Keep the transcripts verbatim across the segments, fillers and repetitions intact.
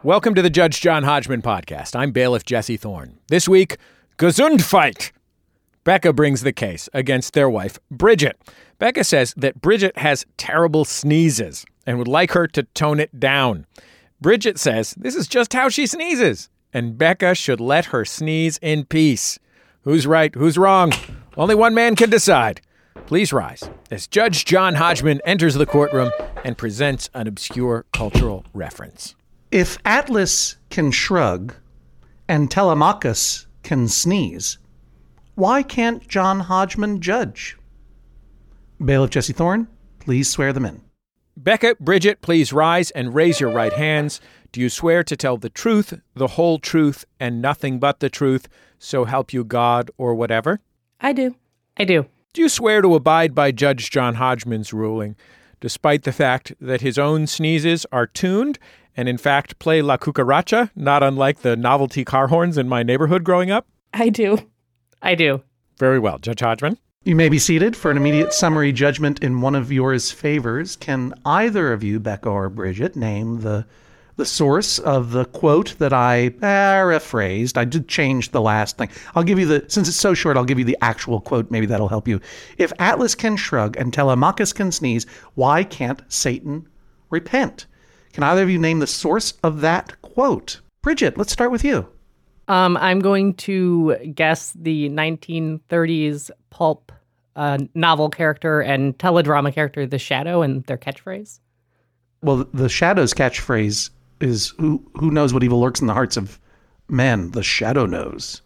Welcome to the Judge John Hodgman podcast. I'm bailiff Jesse Thorne. This week, Gesundheit. Becca brings the case against their wife, Bridget. Becca says that Bridget has terrible sneezes and would like her to tone it down. Bridget says this is just how she sneezes, and Becca should let her sneeze in peace. Who's right? Who's wrong? Only one man can decide. Please rise as Judge John Hodgman enters the courtroom and presents an obscure cultural reference. If Atlas can shrug and Telemachus can sneeze, why can't John Hodgman judge? Bailiff Jesse Thorne, please swear them in. Becca, Bridget, please rise and raise your right hands. Do you swear to tell the truth, the whole truth, and nothing but the truth, so help you God or whatever? I do. I do. Do you swear to abide by Judge John Hodgman's ruling, despite the fact that his own sneezes are tuned and in fact play La Cucaracha, not unlike the novelty car horns in my neighborhood growing up? I do. I do. Very well. Judge Hodgman? You may be seated for an immediate summary judgment in one of yours favors. Can either of you, Becca or Bridget, name the the source of the quote that I paraphrased? I did change the last thing. I'll give you the, since it's so short, I'll give you the actual quote. Maybe that'll help you. If Atlas can shrug and Telemachus can sneeze, why can't Satan repent? Can either of you name the source of that quote? Bridget, let's start with you. Um, I'm going to guess the nineteen thirties pulp uh, novel character and teledrama character, The Shadow, and their catchphrase. Well, the Shadow's catchphrase is, who who knows what evil lurks in the hearts of men? The Shadow knows.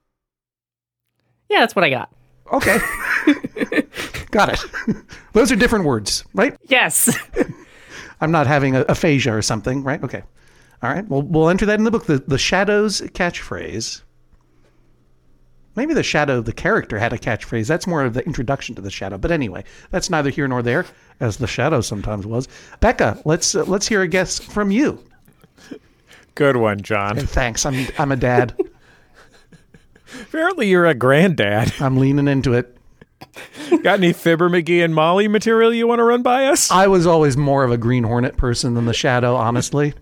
Yeah, that's what I got. Okay. Got it. Those are different words, right? Yes. I'm not having a aphasia or something, right? Okay. All right. Well, we'll enter that in the book. The, the Shadow's catchphrase. Maybe the Shadow, the character, had a catchphrase. That's more of the introduction to the Shadow. But anyway, that's neither here nor there, as the Shadow sometimes was. Becca, let's uh, let's hear a guess from you. Good one, John. And thanks. I'm I'm a dad. Apparently you're a granddad. I'm leaning into it. Got any Fibber, McGee, and Molly material you want to run by us? I was always more of a Green Hornet person than the Shadow, honestly.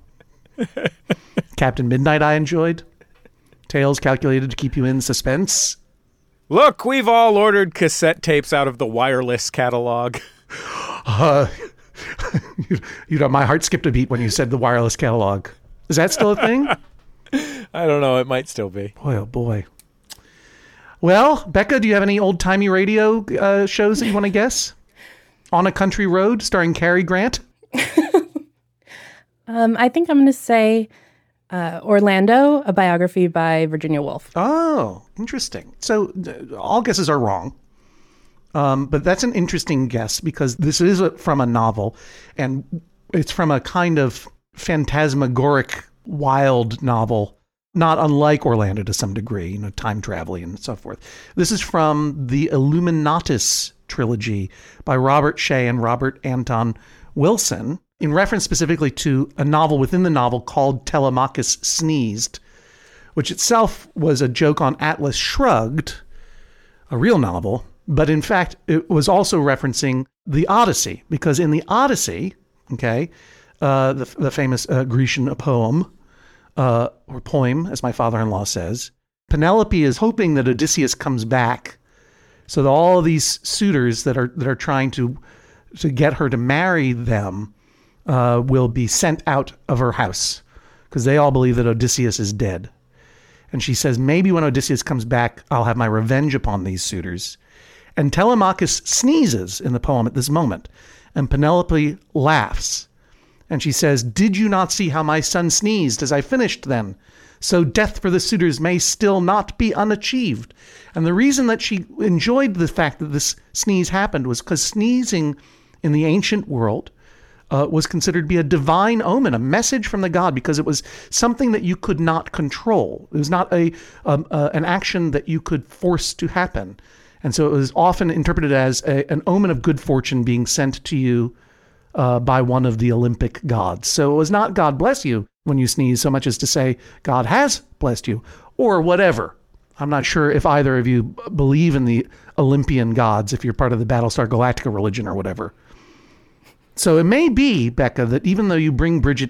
Captain Midnight I enjoyed. Tales calculated to keep you in suspense. Look, we've all ordered cassette tapes out of the wireless catalog. Uh, you, you know, my heart skipped a beat when you said the wireless catalog. Is that still a thing? I don't know. It might still be. Boy, oh boy. Well, Becca, do you have any old-timey radio uh, shows that you want to guess? On a Country Road, starring Cary Grant? um, I think I'm going to say uh, Orlando, a biography by Virginia Woolf. Oh, interesting. So uh, all guesses are wrong. Um, but that's an interesting guess because this is a, from a novel, and it's from a kind of phantasmagoric, wild novel, not unlike Orlando to some degree, you know, time traveling and so forth. This is from the Illuminatus trilogy by Robert Shea and Robert Anton Wilson, in reference specifically to a novel within the novel called Telemachus Sneezed, which itself was a joke on Atlas Shrugged, a real novel, but in fact, it was also referencing the Odyssey, because in the Odyssey, okay, uh, the, the famous uh, Grecian poem, uh, or poem, as my father-in-law says, Penelope is hoping that Odysseus comes back so that all of these suitors that are that are trying to to get her to marry them uh, will be sent out of her house because they all believe that Odysseus is dead. And she says, maybe when Odysseus comes back, I'll have my revenge upon these suitors. And Telemachus sneezes in the poem at this moment, and Penelope laughs. And she says, did you not see how my son sneezed as I finished then? So death for the suitors may still not be unachieved. And the reason that she enjoyed the fact that this sneeze happened was because sneezing in the ancient world uh, was considered to be a divine omen, a message from the god, because it was something that you could not control. It was not a um, uh, an action that you could force to happen. And so it was often interpreted as a, an omen of good fortune being sent to you uh, by one of the Olympic gods. So it was not God bless you when you sneeze so much as to say God has blessed you or whatever. I'm not sure if either of you believe in the Olympian gods, if you're part of the Battlestar Galactica religion or whatever. So it may be, Becca, that even though you bring Bridget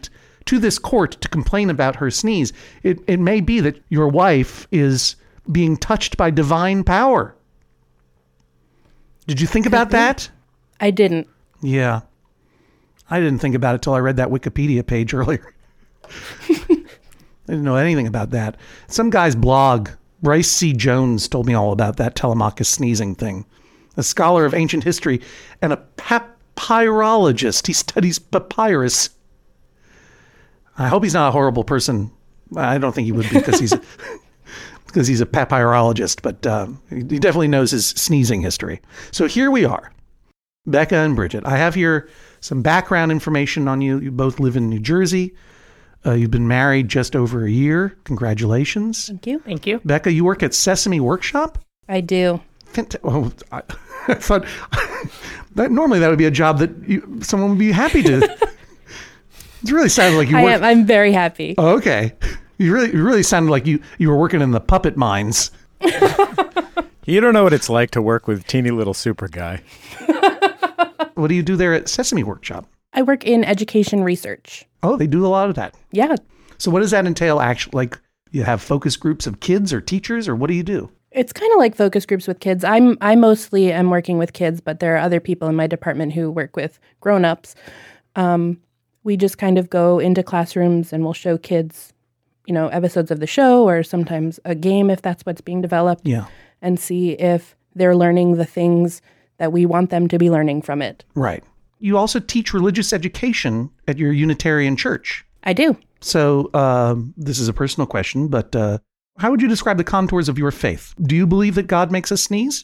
to this court to complain about her sneeze. It, it may be that your wife is being touched by divine power. Did you think about that? I didn't. Yeah. I didn't think about it till I read that Wikipedia page earlier. I didn't know anything about that. Some guy's blog, Bryce C. Jones, told me all about that Telemachus sneezing thing. A scholar of ancient history and a papyrologist. He studies papyrus. I hope he's not a horrible person. I don't think he would be because he's a, because he's a papyrologist, but um, he definitely knows his sneezing history. So here we are, Becca and Bridget. I have here some background information on you. You both live in New Jersey. Uh, you've been married just over a year. Congratulations. Thank you. Thank you. Becca, you work at Sesame Workshop? I do. Fant- oh, I, I thought that normally that would be a job that you, someone would be happy to. It really sounded like you I work. am. I'm very happy. Oh, okay. You really, you really sounded like you, you were working in the puppet mines. You don't know what it's like to work with teeny little super guy. What do you do there at Sesame Workshop? I work in education research. Oh, they do a lot of that. Yeah. So what does that entail? Actually, like you have focus groups of kids or teachers, or what do you do? It's kind of like focus groups with kids. I'm I mostly am working with kids, but there are other people in my department who work with grown-ups. Um, we just kind of go into classrooms and we'll show kids, you know, episodes of the show or sometimes a game if that's what's being developed. Yeah. And see if they're learning the things that we want them to be learning from it. Right. You also teach religious education at your Unitarian church. I do. So um, this is a personal question, but uh, how would you describe the contours of your faith? Do you believe that God makes us sneeze?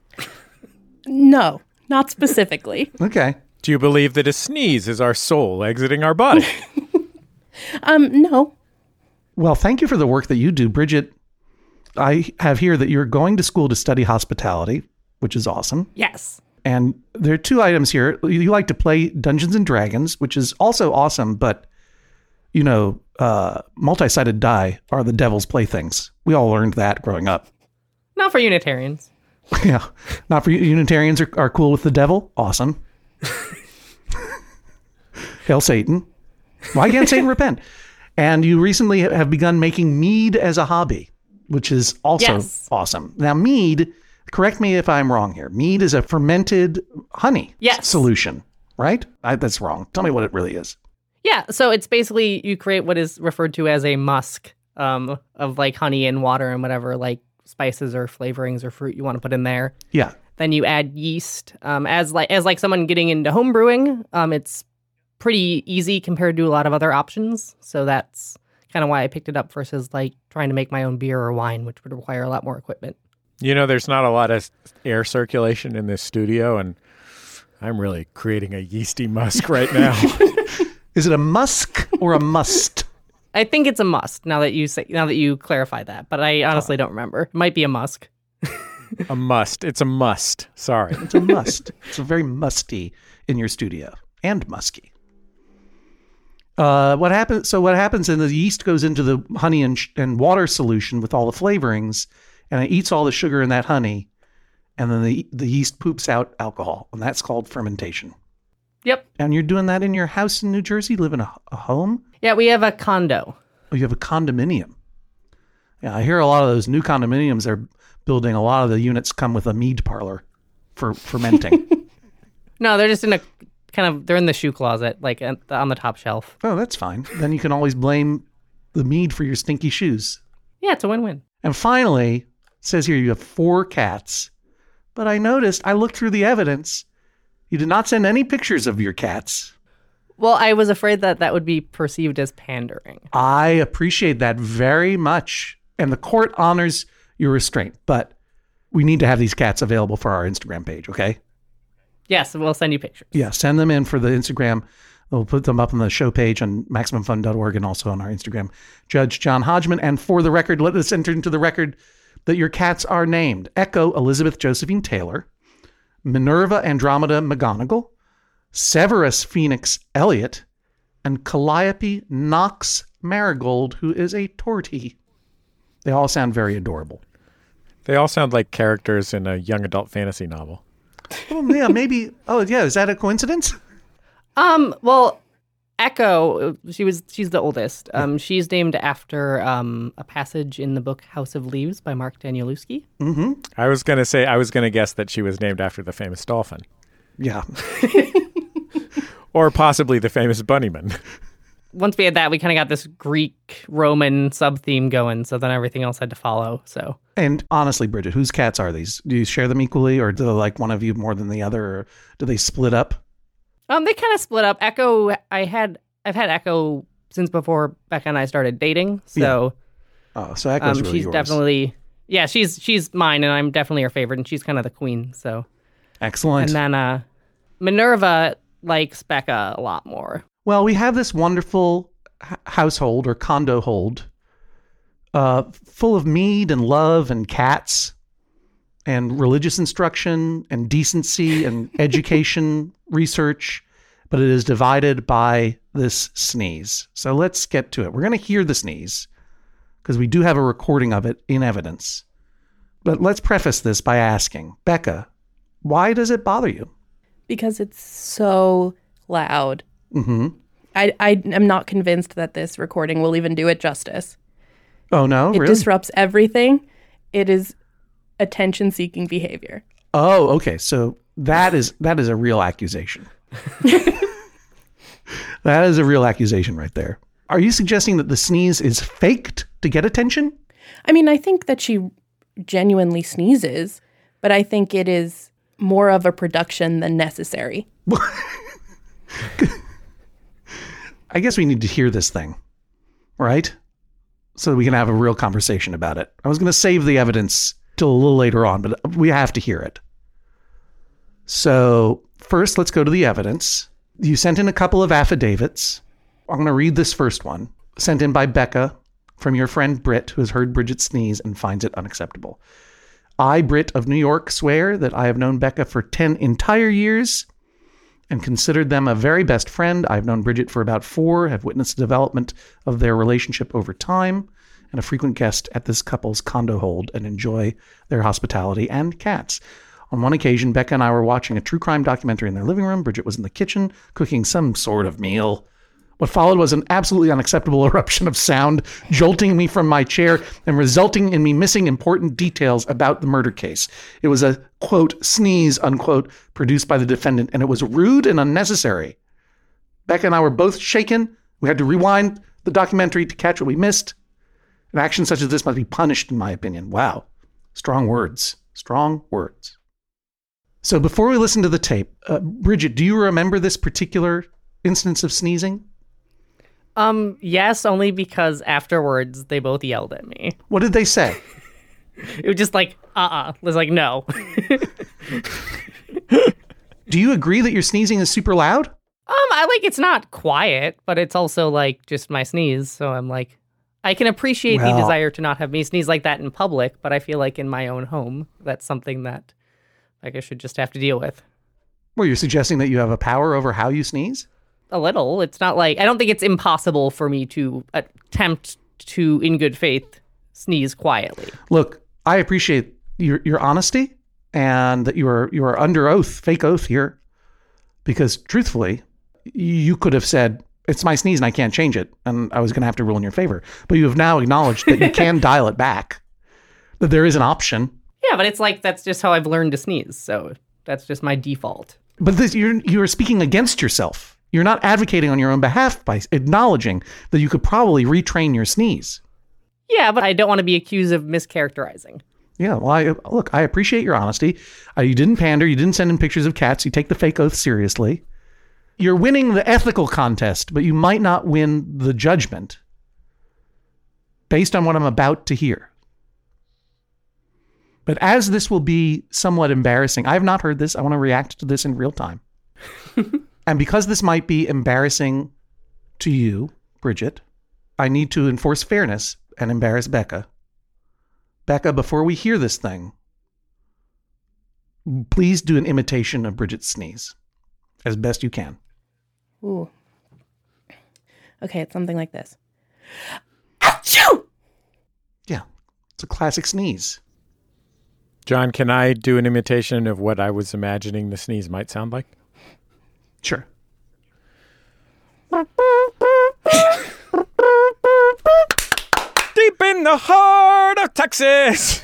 No, not specifically. Okay. Do you believe that a sneeze is our soul exiting our body? um, no. Well, thank you for the work that you do. Bridget, I have here that you're going to school to study hospitality, which is awesome. Yes. And there are two items here. You like to play Dungeons and Dragons, which is also awesome, but, you know, uh, multi-sided die are the devil's playthings. We all learned that growing up. Not for Unitarians. Yeah. Not for Unitarians are, are cool with the devil. Awesome. Hail Satan. Why can't Satan repent? And you recently have begun making mead as a hobby, which is also Yes. awesome. Now, mead, correct me if I'm wrong here. Mead is a fermented honey Yes. solution, right? I, that's wrong. Tell me what it really is. Yeah, so it's basically you create what is referred to as a musk um, of like honey and water and whatever like spices or flavorings or fruit you want to put in there. Yeah. Then you add yeast. Um, as like as like someone getting into home brewing, um, it's pretty easy compared to a lot of other options. So that's kind of why I picked it up versus like trying to make my own beer or wine, which would require a lot more equipment. You know, there's not a lot of air circulation in this studio, and I'm really creating a yeasty musk right now. Is it a musk or a must? I think it's a must now that you say now that you clarify that, but I honestly don't remember. It might be a musk. A must. It's a must. Sorry. It's a must. It's a very musty in your studio and musky. Uh, what happens? So what happens? And the yeast goes into the honey and, sh- and water solution with all the flavorings, and it eats all the sugar in that honey, and then the the yeast poops out alcohol, and that's called fermentation. Yep. And you're doing that in your house in New Jersey? You live in a, a home? Yeah, we have a condo. Oh, you have a condominium. Yeah, I hear a lot of those new condominiums they're building. A lot of the units come with a mead parlor for fermenting. No, they're just in a kind of they're in the shoe closet, like at the- on the top shelf. Oh, that's fine. Then you can always blame the mead for your stinky shoes. Yeah, it's a win-win. And finally, it says here you have four cats. But I noticed, I looked through the evidence. You did not send any pictures of your cats. Well, I was afraid that that would be perceived as pandering. I appreciate that very much. And the court honors your restraint. But we need to have these cats available for our Instagram page, okay? Yes, we'll send you pictures. Yeah, send them in for the Instagram. We'll put them up on the show page on maximum fun dot org and also on our Instagram. Judge John Hodgman. And for the record, let us enter into the record that your cats are named Echo Elizabeth Josephine Taylor, Minerva Andromeda McGonagall, Severus Phoenix Elliot, and Calliope Knox Marigold, who is a tortie. They all sound very adorable. They all sound like characters in a young adult fantasy novel. Oh, yeah, maybe. Oh, yeah. Is that a coincidence? Um, well, Echo, she was she's the oldest. Um, she's named after um, a passage in the book House of Leaves by Mark Danielewski. Mm-hmm. I was going to say, I was going to guess that she was named after the famous dolphin. Yeah. Or possibly the famous bunnyman. Once we had that, we kind of got this Greek Roman sub theme going. So then everything else had to follow. So And honestly, Bridget, whose cats are these? Do you share them equally, or do they like one of you more than the other, or do they split up? um, they kind of split up. Echo, I had I've had Echo since before Becca and I started dating. So Oh, so Echo's um, really she's yours. definitely yeah, she's she's mine, and I'm definitely her favorite, and she's kind of the queen. So Excellent. and then uh, Minerva likes Becca a lot more. Well, we have this wonderful h- household or condo hold, uh, full of mead and love and cats and religious instruction and decency and education research, but it is divided by this sneeze. So let's get to it. We're going to hear the sneeze because we do have a recording of it in evidence. But let's preface this by asking, Becca, why does it bother you? Because it's so loud. Mm-hmm. I, I am not convinced that this recording will even do it justice. Oh, no? It Really? disrupts everything. It is attention-seeking behavior. Oh, okay. So that is that is a real accusation. That is a real accusation right there. Are you suggesting that the sneeze is faked to get attention? I mean, I think that she genuinely sneezes, but I think it is more of a production than necessary. I guess we need to hear this thing, right? So that we can have a real conversation about it. I was going to save the evidence till a little later on, but we have to hear it. So first, let's go to the evidence. You sent in a couple of affidavits. I'm going to read this first one, sent in by Becca from your friend Britt, who has heard Bridget sneeze and finds it unacceptable. I, Britt of New York, swear that I have known Becca for ten entire years and considered them a very best friend. I've known Bridget for about four, have witnessed the development of their relationship over time, and a frequent guest at this couple's condo hold and enjoy their hospitality and cats. On one occasion, Becca and I were watching a true crime documentary in their living room. Bridget was in the kitchen cooking some sort of meal. What followed was an absolutely unacceptable eruption of sound, jolting me from my chair and resulting in me missing important details about the murder case. It was a, quote, sneeze, unquote, produced by the defendant, and it was rude and unnecessary. Becca and I were both shaken. We had to rewind the documentary to catch what we missed. An action such as this must be punished, in my opinion. Wow. Strong words. Strong words. So before we listen to the tape, uh, Bridget, do you remember this particular instance of sneezing? Um, yes, only because afterwards they both yelled at me. What did they say? It was just like, uh-uh. It was like, no. Do you agree that your sneezing is super loud? Um, I like, it's not quiet, but it's also like just my sneeze. So I'm like, I can appreciate Well- the desire to not have me sneeze like that in public, but I feel like in my own home, that's something that like I should just have to deal with. Well, you're suggesting that you have a power over how you sneeze? A little. It's not like, I don't think it's impossible for me to attempt to, in good faith, sneeze quietly. Look, I appreciate your your honesty and that you are you are under oath, fake oath here, because truthfully, you could have said, it's my sneeze and I can't change it, and I was going to have to rule in your favor. But you have now acknowledged that you can dial it back, that there is an option. Yeah, but it's like, that's just how I've learned to sneeze. So that's just my default. But this, you're you're speaking against yourself. You're not advocating on your own behalf by acknowledging that you could probably retrain your sneeze. Yeah, but I don't want to be accused of mischaracterizing. Yeah, well, I, look, I appreciate your honesty. Uh, you didn't pander. You didn't send in pictures of cats. You take the fake oath seriously. You're winning the ethical contest, but you might not win the judgment based on what I'm about to hear. But as this will be somewhat embarrassing, I have not heard this. I want to react to this in real time. And because this might be embarrassing to you, Bridget, I need to enforce fairness and embarrass Becca. Becca, before we hear this thing, please do an imitation of Bridget's sneeze as best you can. Ooh. Okay, it's something like this. Achoo! Yeah, it's a classic sneeze. John, can I do an imitation of what I was imagining the sneeze might sound like? Sure. Deep in the heart of Texas.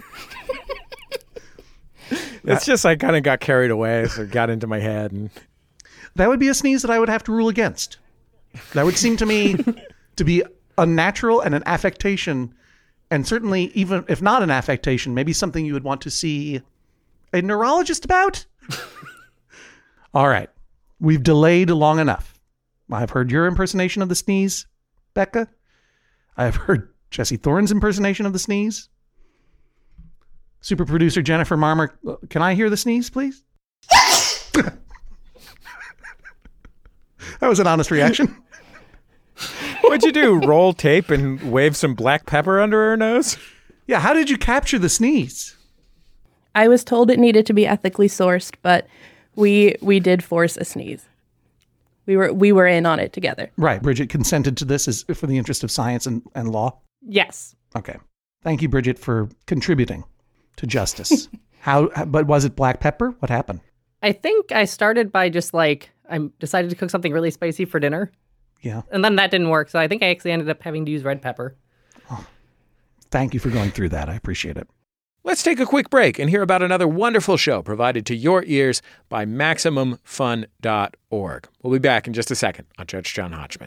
It's just I kind of got carried away, so it got into my head. And That would be a sneeze that I would have to rule against. That would seem to me to be unnatural and an affectation, and certainly, even if not an affectation, maybe something you would want to see a neurologist about. All right. We've delayed long enough. I've heard your impersonation of the sneeze, Becca. I've heard Jesse Thorne's impersonation of the sneeze. Super producer Jennifer Marmer, can I hear the sneeze, please? That was an honest reaction. What'd you do? Roll tape and wave some black pepper under her nose? Yeah, how did you capture the sneeze? I was told it needed to be ethically sourced, but we we did force a sneeze. We were we were in on it together. Right. Bridget consented to this as for the interest of science and, and law? Yes. Okay. Thank you, Bridget, for contributing to justice. How? But was it black pepper? What happened? I think I started by just like, I decided to cook something really spicy for dinner. Yeah. And then that didn't work. So I think I actually ended up having to use red pepper. Oh, thank you for going through that. I appreciate it. Let's take a quick break and hear about another wonderful show provided to your ears by Maximum Fun dot org. We'll be back in just a second on Judge John Hodgman.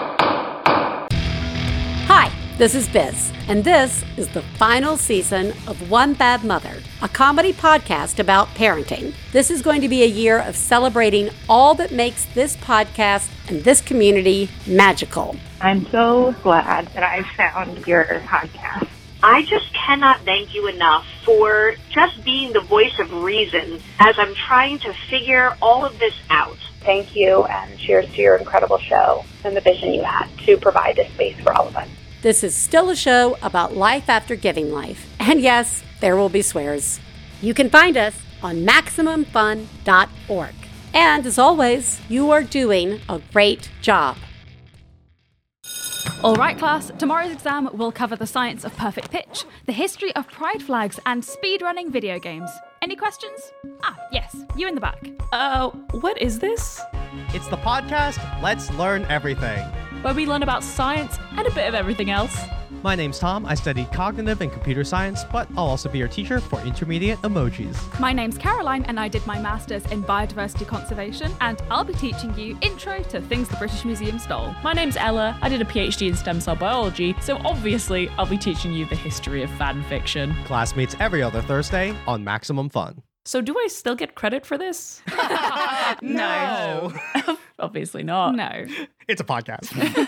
Hi, this is Biz, and this is the final season of One Bad Mother, a comedy podcast about parenting. This is going to be a year of celebrating all that makes this podcast and this community magical. I'm so glad that I found your podcast. I just cannot thank you enough for just being the voice of reason as I'm trying to figure all of this out. Thank you, and cheers to your incredible show and the vision you had to provide this space for all of us. This is still a show about life after giving life. And yes, there will be swears. You can find us on Maximum Fun dot org. And as always, you are doing a great job. All right, class, tomorrow's exam will cover the science of perfect pitch, the history of pride flags, and speedrunning video games. Any questions? Ah, yes, you in the back. Uh, what is this? It's the podcast Let's Learn Everything, where we learn about science and a bit of everything else. My name's Tom. I study cognitive and computer science, but I'll also be your teacher for intermediate emojis. My name's Caroline, and I did my master's in biodiversity conservation, and I'll be teaching you intro to things the British Museum stole. My name's Ella. I did a PhD in stem cell biology, so obviously I'll be teaching you the history of fan fiction. Class meets every other Thursday on Maximum Fun. So do I still get credit for this? No. Obviously not. No. It's a podcast.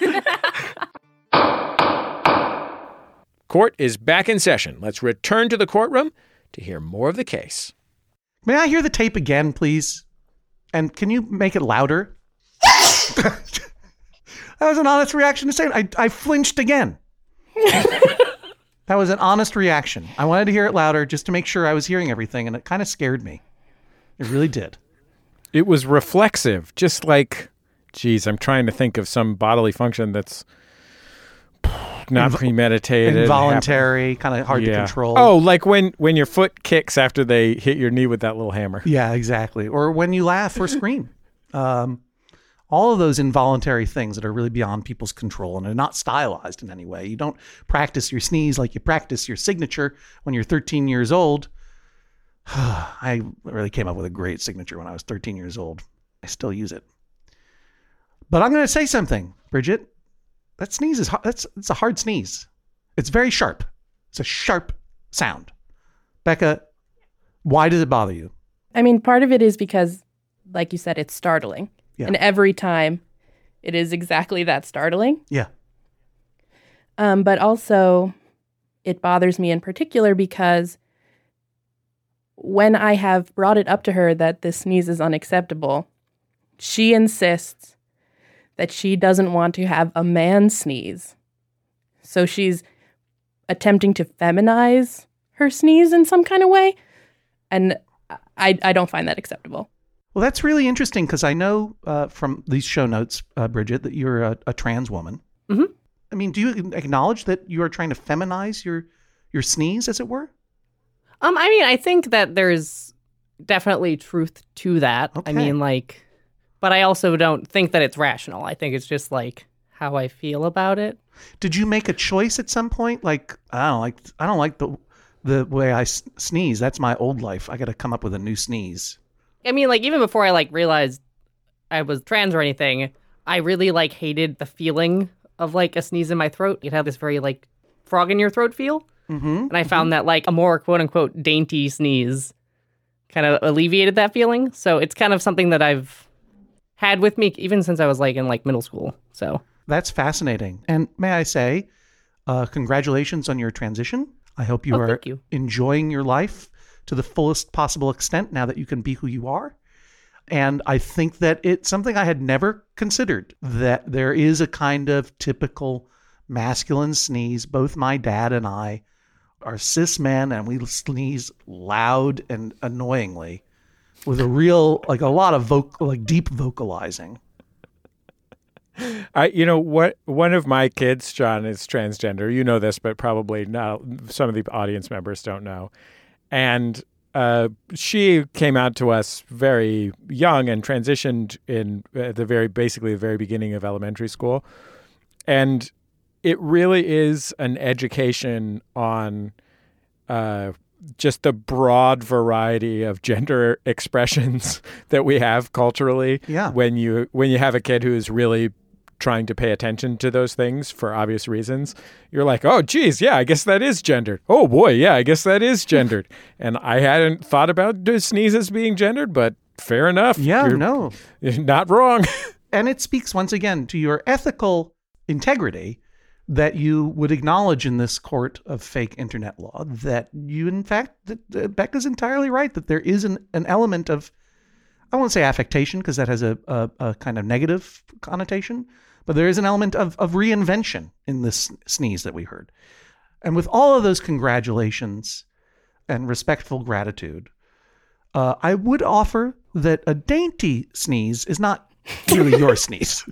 Court is back in session. Let's return to the courtroom to hear more of the case. May I hear the tape again, please? And can you make it louder? That was an honest reaction to say it. I, I flinched again. That was an honest reaction. I wanted to hear it louder just to make sure I was hearing everything, and it kind of scared me. It really did. It was reflexive, just like, geez, I'm trying to think of some bodily function that's not Inv- premeditated. Involuntary, kind of hard yeah. to control. Oh, like when, when your foot kicks after they hit your knee with that little hammer. Yeah, exactly. Or when you laugh or scream. Um, all of those involuntary things that are really beyond people's control and are not stylized in any way. You don't practice your sneeze like you practice your signature when you're thirteen years old. I really came up with a great signature when I was thirteen years old. I still use it. But I'm going to say something, Bridget. That sneeze is hard. That's it's a hard sneeze. It's very sharp. It's a sharp sound. Becca, why does it bother you? I mean, part of it is because, like you said, it's startling. Yeah. And every time it is exactly that startling. Yeah. Um, but also it bothers me in particular because when I have brought it up to her that this sneeze is unacceptable, she insists that she doesn't want to have a man sneeze. So she's attempting to feminize her sneeze in some kind of way. And I, I don't find that acceptable. Well, that's really interesting because I know uh, from these show notes, uh, Bridget, that you're a, a trans woman. Mm-hmm. I mean, do you acknowledge that you are trying to feminize your your sneeze, as it were? Um, I mean, I think that there's definitely truth to that. Okay. I mean, like, but I also don't think that it's rational. I think it's just like how I feel about it. Did you make a choice at some point? Like, I don't like, I don't like the the way I s- sneeze. That's my old life. I got to come up with a new sneeze. I mean, like, even before I, like, realized I was trans or anything, I really, like, hated the feeling of, like, a sneeze in my throat. You'd have this very, like, frog in your throat feel. Mm-hmm. And I found that, like, a more, quote-unquote, dainty sneeze kind of alleviated that feeling. So it's kind of something that I've had with me even since I was, like, in, like, middle school. So that's fascinating. And may I say, uh, congratulations on your transition. I hope you oh, are thank you. enjoying your life to the fullest possible extent now that you can be who you are. And I think that it's something I had never considered, that there is a kind of typical masculine sneeze. Both my dad and I are cis men, and we sneeze loud and annoyingly with a real, like a lot of vocal, like deep vocalizing. I, you know what? One of my kids, John, is transgender. You know this, but probably not. Some of the audience members don't know. And uh, she came out to us very young and transitioned in at the very, basically the very beginning of elementary school. And it really is an education on uh, just the broad variety of gender expressions that we have culturally. Yeah. When you when you have a kid who is really trying to pay attention to those things for obvious reasons, you're like, oh, geez, yeah, I guess that is gendered. Oh, boy, yeah, I guess that is gendered. And I hadn't thought about the sneezes being gendered, but fair enough. Yeah, You're, no. You're not wrong. And it speaks once again to your ethical integrity that you would acknowledge in this court of fake internet law, that you, in fact, that, uh, Becca's entirely right, that there is an, an element of, I won't say affectation because that has a, a, a kind of negative connotation, but there is an element of, of reinvention in this sneeze that we heard. And with all of those congratulations and respectful gratitude, uh, I would offer that a dainty sneeze is not really your sneeze.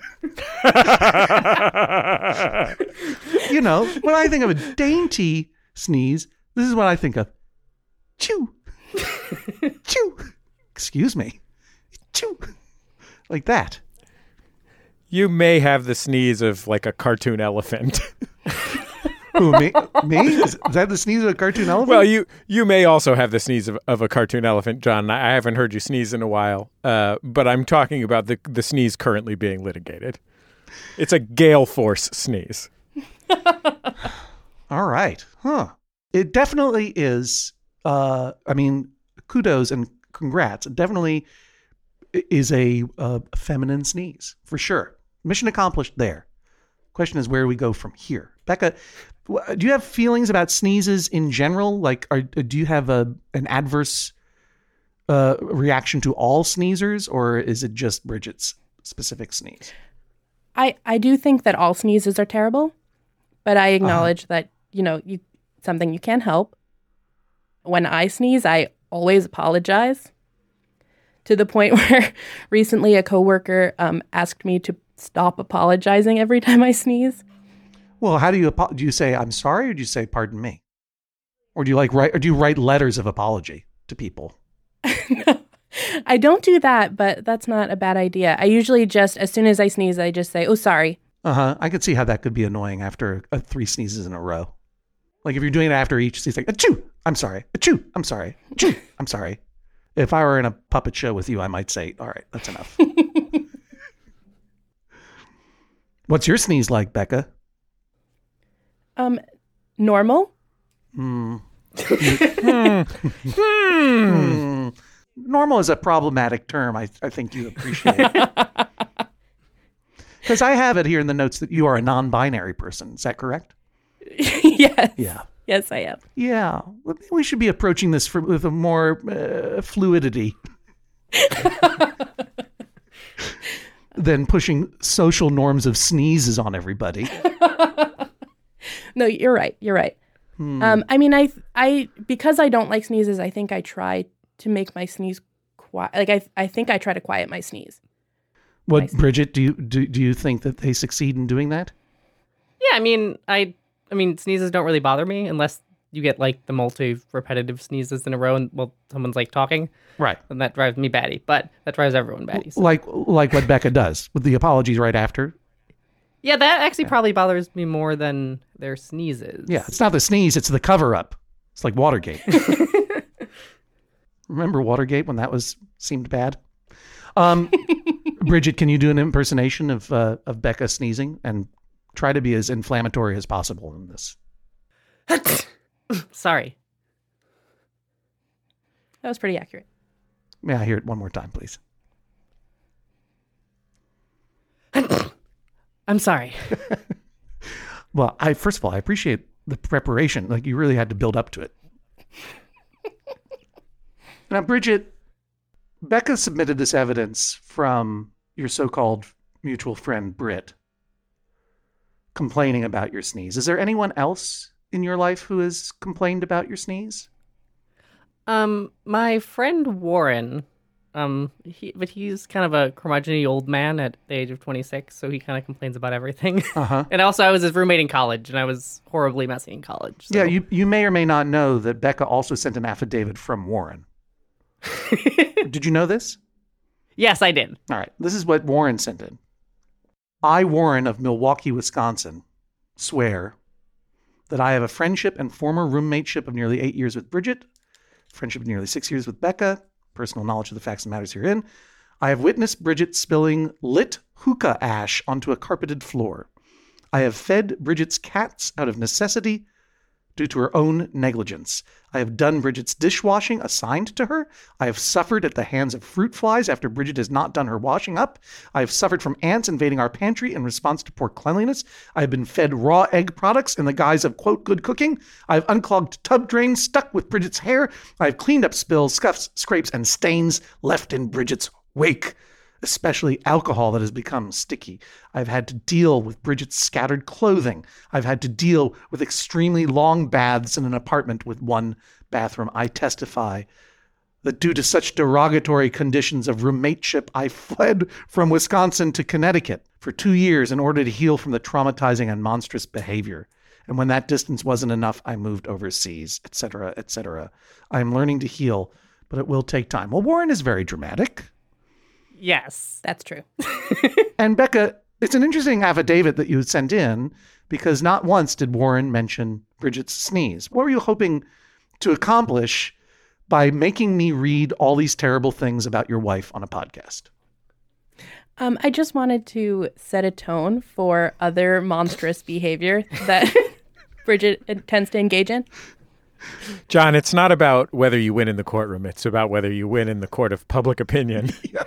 You know, when I think of a dainty sneeze, this is what I think of. Chew. Chew. Excuse me. Chew. Like that. You may have the sneeze of like a cartoon elephant. Who, me? Me? Is that the sneeze of a cartoon elephant? Well, you you may also have the sneeze of, of a cartoon elephant, John. I haven't heard you sneeze in a while, uh, but I'm talking about the, the sneeze currently being litigated. It's a gale force sneeze. All right. Huh. It definitely is. Uh, I mean, kudos and congrats. It definitely is a, a feminine sneeze, for sure. Mission accomplished there. Question is where we go from here. Becca, do you have feelings about sneezes in general? Like, are, do you have a an adverse uh, reaction to all sneezers, or is it just Bridget's specific sneeze? I, I do think that all sneezes are terrible, but I acknowledge uh-huh. that, you know, you something you can't help. When I sneeze, I always apologize, to the point where recently a coworker um, asked me to stop apologizing every time I sneeze. Well, how do you do? You say I'm sorry, or do you say pardon me, or do you like write, or do you write letters of apology to people? No, I don't do that, but that's not a bad idea. I usually just, as soon as I sneeze, I just say, "Oh, sorry." Uh huh. I could see how that could be annoying after uh, three sneezes in a row. Like if you're doing it after each sneeze, like achoo, I'm sorry, achoo, I'm sorry, achoo, I'm sorry. If I were in a puppet show with you, I might say, "All right, that's enough." What's your sneeze like, Becca? Um, normal. Hmm. hmm. hmm. Normal is a problematic term. I I think you appreciate. Because I have it here in the notes that you are a non-binary person. Is that correct? Yes. Yeah. Yes, I am. Yeah. We should be approaching this for, with a more uh, fluidity than pushing social norms of sneezes on everybody. No, you're right. You're right. Hmm. Um, I mean, I, I, because I don't like sneezes, I think I try to make my sneeze quiet. Like, I, I think I try to quiet my sneeze. What, my sneeze. Bridget, do you, do, do you think that they succeed in doing that? Yeah, I mean, I, I mean, sneezes don't really bother me unless you get like the multi-repetitive sneezes in a row and well, someone's like talking. Right. And that drives me batty, but that drives everyone batty. So. Like like what Becca does with the apologies right after. Yeah, that actually probably bothers me more than their sneezes. Yeah, it's not the sneeze, it's the cover-up. It's like Watergate. Remember Watergate when that was seemed bad? Um, Bridget, can you do an impersonation of uh, of Becca sneezing and try to be as inflammatory as possible in this? Sorry. That was pretty accurate. May I hear it one more time, please? I'm sorry. Well, I first of all, I appreciate the preparation. Like you really had to build up to it. Now, Bridget, Becca submitted this evidence from your so-called mutual friend, Britt, complaining about your sneeze. Is there anyone else in your life who has complained about your sneeze? Um, my friend Warren, um, he, but he's kind of a curmudgeon-y old man at the age of twenty-six, so he kind of complains about everything. Uh-huh. And also, I was his roommate in college, and I was horribly messy in college. So. Yeah, you, you may or may not know that Becca also sent an affidavit from Warren. Did you know this? Yes, I did. All right. This is what Warren sent in. I, Warren of Milwaukee, Wisconsin, swear that I have a friendship and former roommateship of nearly eight years with Bridget, friendship of nearly six years with Becca, personal knowledge of the facts and matters herein. I have witnessed Bridget spilling lit hookah ash onto a carpeted floor. I have fed Bridget's cats out of necessity due to her own negligence. I have done Bridget's dishwashing assigned to her. I have suffered at the hands of fruit flies after Bridget has not done her washing up. I have suffered from ants invading our pantry in response to poor cleanliness. I have been fed raw egg products in the guise of, quote, good cooking. I have unclogged tub drains stuck with Bridget's hair. I have cleaned up spills, scuffs, scrapes, and stains left in Bridget's wake, especially alcohol that has become sticky. I've had to deal with Bridget's scattered clothing. I've had to deal with extremely long baths in an apartment with one bathroom. I testify that due to such derogatory conditions of roommateship, I fled from Wisconsin to Connecticut for two years in order to heal from the traumatizing and monstrous behavior. And when that distance wasn't enough, I moved overseas, et cetera, et cetera. I am learning to heal, but it will take time. Well, Warren is very dramatic. Yes. That's true. And Becca, it's an interesting affidavit that you sent in because not once did Warren mention Bridget's sneeze. What were you hoping to accomplish by making me read all these terrible things about your wife on a podcast? Um, I just wanted to set a tone for other monstrous behavior that Bridget tends to engage in. John, it's not about whether you win in the courtroom. It's about whether you win in the court of public opinion. Yeah.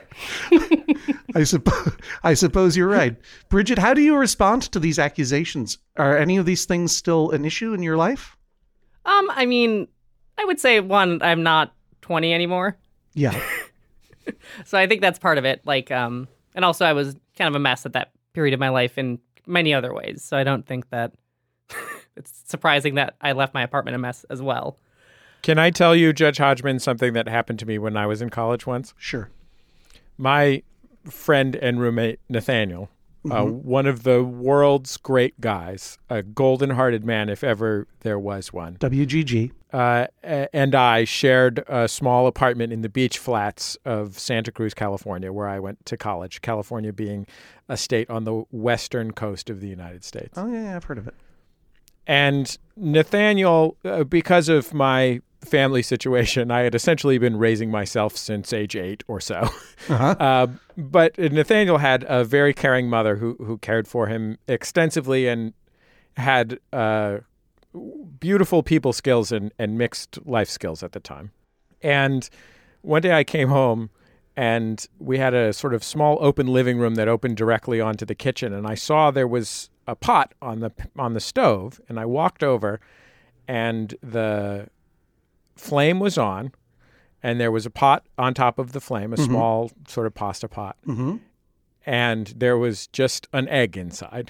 I, suppo- I suppose you're right. Bridget, how do you respond to these accusations? Are any of these things still an issue in your life? Um, I mean, I would say, one, I'm not twenty anymore. Yeah. So I think that's part of it. Like, um, and also I was kind of a mess at that period of my life in many other ways. So I don't think that it's surprising that I left my apartment a mess as well. Can I tell you, Judge Hodgman, something that happened to me when I was in college once? Sure. My friend and roommate, Nathaniel, mm-hmm. uh, one of the world's great guys, a golden-hearted man if ever there was one. W G G. Uh, and I shared a small apartment in the beach flats of Santa Cruz, California, where I went to college, California being a state on the western coast of the United States. Oh, yeah, I've heard of it. And Nathaniel, uh, because of my family situation, I had essentially been raising myself since age eight or so. Uh-huh. uh, but Nathaniel had a very caring mother who who cared for him extensively and had uh, beautiful people skills and, and mixed life skills at the time. And one day I came home and we had a sort of small open living room that opened directly onto the kitchen. And I saw there was a pot on the on the stove, and I walked over, and the flame was on, and there was a pot on top of the flame, a mm-hmm. small sort of pasta pot, mm-hmm. and there was just an egg inside.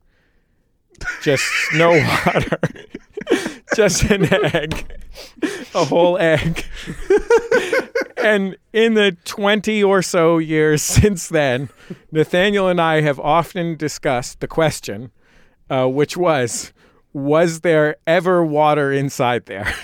Just no water, just an egg, a whole egg. And in the twenty or so years since then, Nathaniel and I have often discussed the question, uh, which was, was there ever water inside there?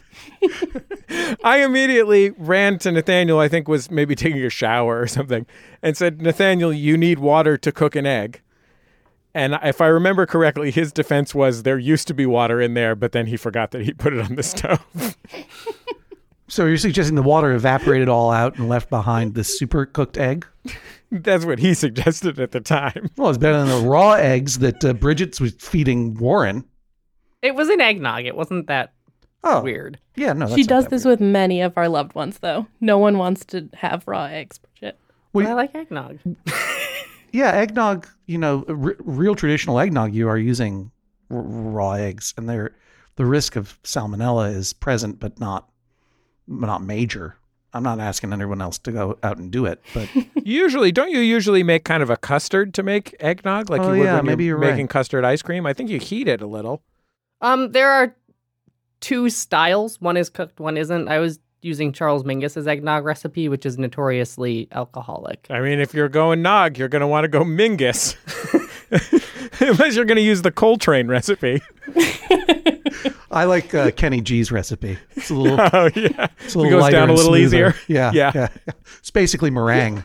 I immediately ran to Nathaniel, I think was maybe taking a shower or something, and said, Nathaniel, you need water to cook an egg. And if I remember correctly, his defense was there used to be water in there, but then he forgot that he put it on the stove. So you're suggesting the water evaporated all out and left behind this super cooked egg? That's what he suggested at the time. Well, it's better than the raw eggs that uh, Bridget was feeding Warren. It was an eggnog. It wasn't that oh. weird. Yeah, no, that's She not does that this weird. with many of our loved ones, though. No one wants to have raw eggs, Bridget. Well, I like eggnog. Yeah, eggnog, you know, r- real traditional eggnog, you are using r- raw eggs, and they're, the risk of salmonella is present, but not not major. I'm not asking anyone else to go out and do it, but Usually, don't you usually make kind of a custard to make eggnog? Like Oh, you would yeah, when maybe you're, you're right. making custard ice cream? I think you heat it a little. Um, there are two styles. One is cooked, one isn't. I was using Charles Mingus's eggnog recipe, which is notoriously alcoholic. I mean, if you're going nog, you're going to want to go Mingus. Unless you're going to use the Coltrane recipe. I like uh, Kenny G's recipe. It's a little, Oh, yeah. it's a It little goes lighter down a and little smoother. easier. Yeah, Yeah. yeah. It's basically meringue.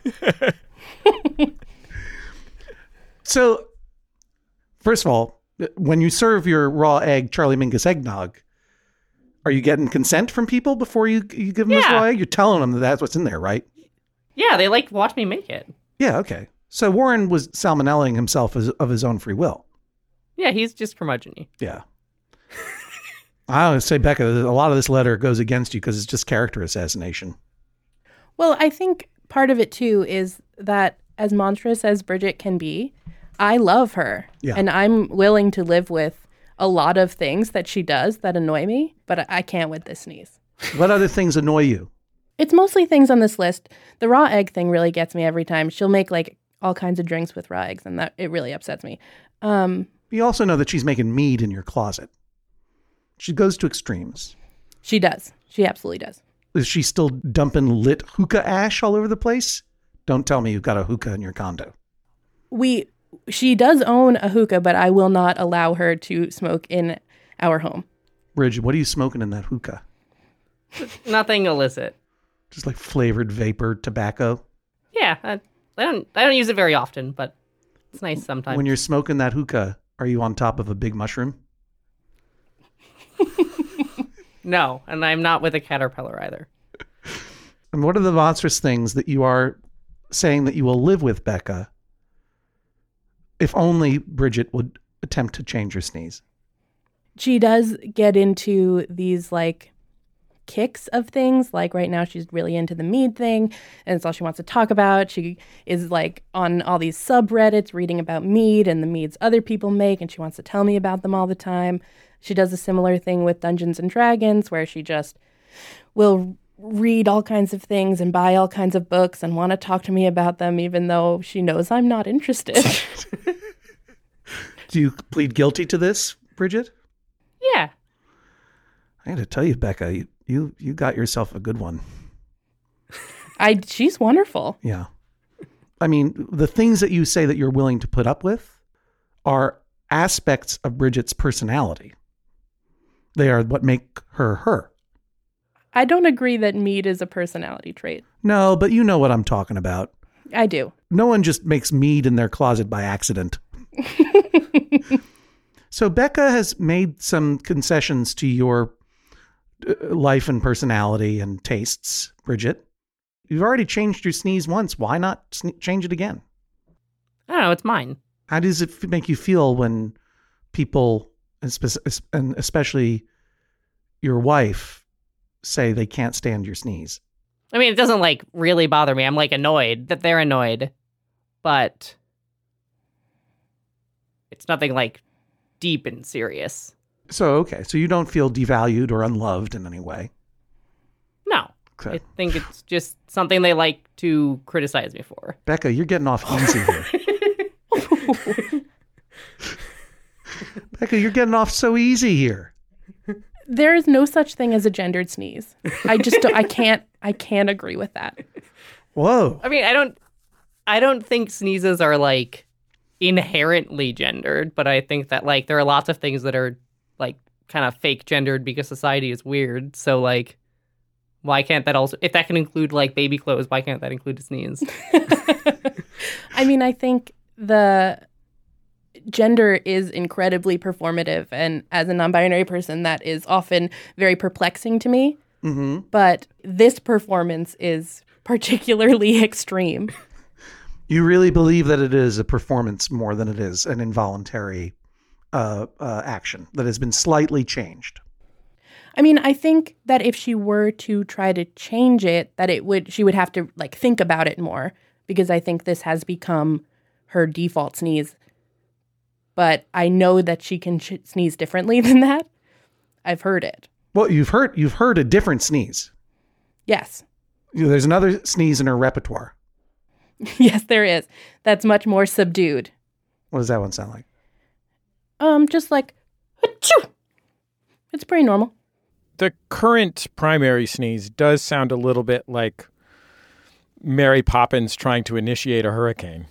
So, first of all, when you serve your raw egg Charlie Mingus eggnog, are you getting consent from people before you, you give them this Yeah. raw egg? You're telling them that that's what's in there, right? Yeah, they like watch me make it. Yeah, okay. So Warren was salmonellaing himself as, of his own free will. Yeah, he's just curmudgeon-y. Yeah. I would say, Becca, a lot of this letter goes against you because it's just character assassination. Well, I think part of it, too, is that as monstrous as Bridget can be, I love her. Yeah. And I'm willing to live with a lot of things that she does that annoy me, but I- I can't with this sneeze. What other things annoy you? It's mostly things on this list. The raw egg thing really gets me every time. She'll make like all kinds of drinks with raw eggs, and that it really upsets me. Um, You also know that she's making mead in your closet. She goes to extremes. she does. She absolutely does. Is she still dumping lit hookah ash all over the place? Don't tell me you've got a hookah in your condo. We she does own a hookah, but I will not allow her to smoke in our home. Bridget, what are you smoking in that hookah? Nothing illicit. Just like flavored vapor tobacco? Yeah, I, I don't. I don't use it very often, but it's nice sometimes. When you're smoking that hookah, are you on top of a big mushroom? No, and I'm not with a caterpillar either. And what are the monstrous things that you are saying that you will live with, Becca, if only Bridget would attempt to change her sneeze? She does get into these like kicks of things. Like right now she's really into the mead thing and it's all she wants to talk about. She is like on all these subreddits reading about mead and the meads other people make, and she wants to tell me about them all the time. She does a similar thing with Dungeons and Dragons where she just will read all kinds of things and buy all kinds of books and want to talk to me about them even though she knows I'm not interested. Do you plead guilty to this, Bridget? Yeah. I got to tell you, Becca, you, you, you got yourself a good one. I she's wonderful. Yeah. I mean, the things that you say that you're willing to put up with are aspects of Bridget's personality. They are what make her her. I don't agree that mead is a personality trait. No, but you know what I'm talking about. I do. No one just makes mead in their closet by accident. So Becca has made some concessions to your uh, life and personality and tastes, Bridget. You've already changed your sneeze once. Why not sne- change it again? I don't know. It's mine. How does it f- make you feel when people, and spe- and especially your wife, say they can't stand your sneeze? I mean, it doesn't like really bother me. I'm like annoyed that they're annoyed, but it's nothing like deep and serious. So, okay. So you don't feel devalued or unloved in any way? No. Okay. I think it's just something they like to criticize me for. Becca, you're getting off easy here. Becca, you're getting off so easy here. There is no such thing as a gendered sneeze. I just don't, I can't I can't agree with that. Whoa. I mean, I don't I don't think sneezes are like inherently gendered, but I think that like there are lots of things that are like kind of fake gendered because society is weird. So like, why can't that also, if that can include like baby clothes, why can't that include a sneeze? I mean, I think the gender is incredibly performative, and as a non-binary person, that is often very perplexing to me. Mm-hmm. But this performance is particularly extreme. You really believe that it is a performance more than it is an involuntary uh, uh, action that has been slightly changed? I mean, I think that if she were to try to change it, that it would she would have to like think about it more, because I think this has become her default sneeze. But I know that she can sh- sneeze differently than that. I've heard it. Well, you've heard you've heard a different sneeze. Yes. There's another sneeze in her repertoire. Yes, there is. That's much more subdued. What does that one sound like? Um, just like, achoo! It's pretty normal. The current primary sneeze does sound a little bit like Mary Poppins trying to initiate a hurricane.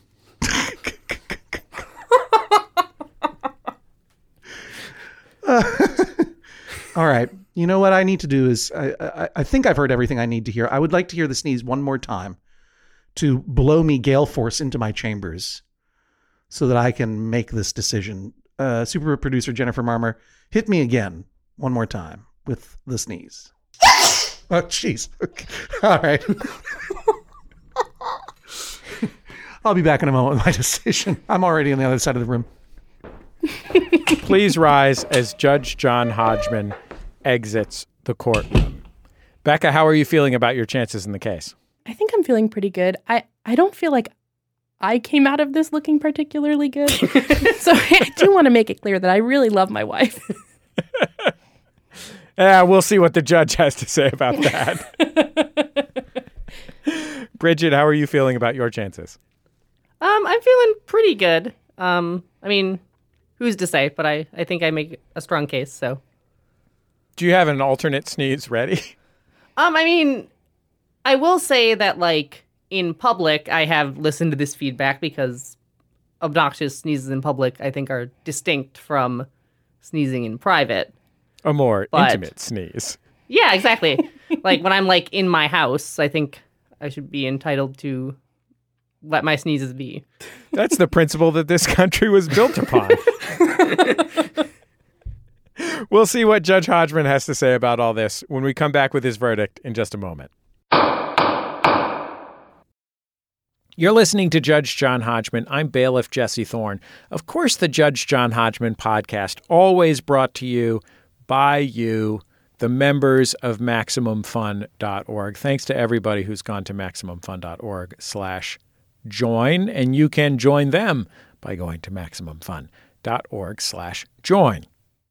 uh, all right. You know what I need to do is, I, I, I think I've heard everything I need to hear. I would like to hear the sneeze one more time to blow me gale force into my chambers so that I can make this decision. Uh, super producer Jennifer Marmer, hit me again one more time with the sneeze. Oh, jeez. Okay. All right. I'll be back in a moment with my decision. I'm already on the other side of the room. Please rise as Judge John Hodgman exits the courtroom. Becca, how are you feeling about your chances in the case? I think I'm feeling pretty good. I, I don't feel like I came out of this looking particularly good. So I do want to make it clear that I really love my wife. Yeah, we'll see what the judge has to say about that. Bridget, how are you feeling about your chances? Um, I'm feeling pretty good. Um, I mean, who's to say? But I, I think I make a strong case. So, do you have an alternate sneeze ready? Um, I mean, I will say that like in public, I have listened to this feedback because obnoxious sneezes in public, I think, are distinct from sneezing in private. A more But- intimate sneeze. Yeah, exactly. Like when I'm like in my house, I think I should be entitled to let my sneezes be. That's the principle that this country was built upon. We'll see what Judge Hodgman has to say about all this when we come back with his verdict in just a moment. You're listening to Judge John Hodgman. I'm bailiff Jesse Thorne. Of course, the Judge John Hodgman podcast, always brought to you by you, the members of Maximum Fun dot org. Thanks to everybody who's gone to Maximum Fun dot org slash join, and you can join them by going to Maximum Fun dot org slash join.